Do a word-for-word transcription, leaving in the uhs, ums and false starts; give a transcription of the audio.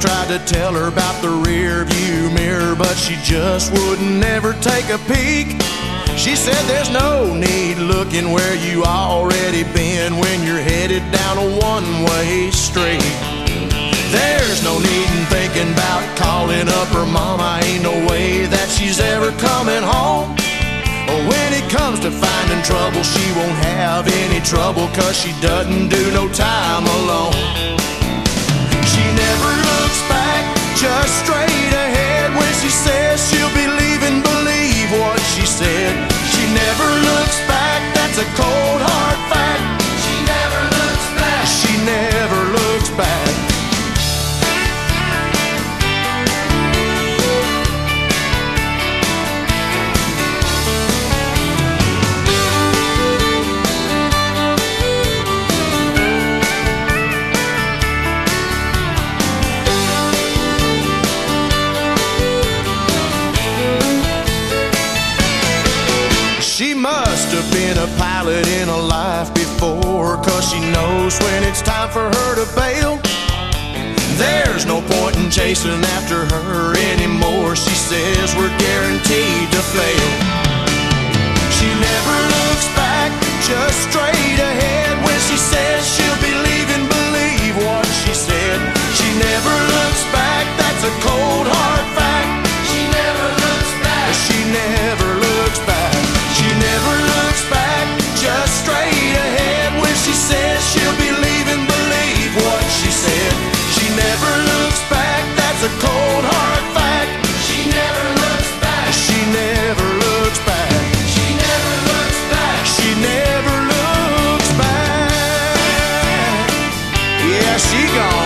tried to tell her about the rear view mirror, but she just wouldn't ever take a peek. She said there's no need looking where you already been when you're headed down a one-way street. There's no need in thinking about calling up her mama. Ain't no way that she's ever coming home. When it comes to finding trouble, she won't have any trouble, 'cause she doesn't do no time alone. She never looks back, just straight ahead. When she says she'll be leaving, believe what she said. She never looks back, that's a cold hard fact. She never looks back. She never looks back. She must have been a pilot in a life before, 'cause she knows when it's time for her to bail. There's no point in chasing after her anymore. She says we're guaranteed to fail. She never looks back, just straight ahead. When she says she'll be leaving, believe what she said. She never looks back, that's a cold hard fact. She never looks back. She never looks back. She never looks back, just straight ahead. When she says she'll be leaving, believe what she said. She never looks back, that's a cold hard fact. She never looks back. She never looks back. She never looks back. She never looks back. Yeah, she gone.